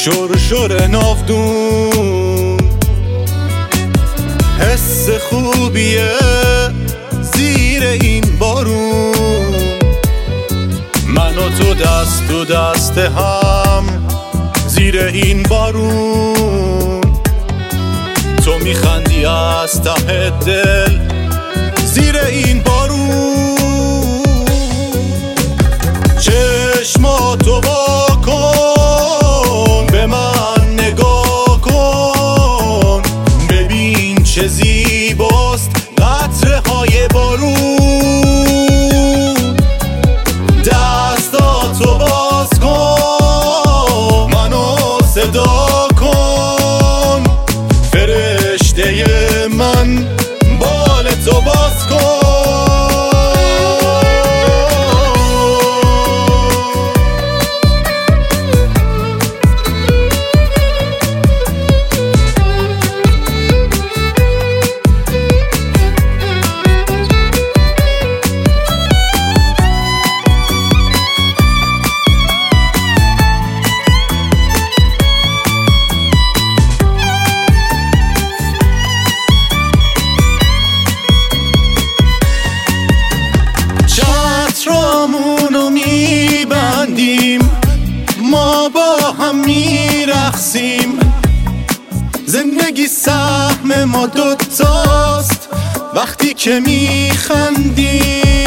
شور شور نافدون، حس خوبیه زیر این بارون. من و تو دست تو دست هم زیر این بارون. تو میخندی از ته دل زیر این بارون. چشماتو وا کن، به من نگاه کن، ببین چه زیباست قطره های بارون. دستاتو باز کن، منو صدا کن، فرشته من بال تو باز کن. چترامونو میبندیم، ما با هم میرقصیم. زندگی سهم ما دوتاست وقتی که میخندیم.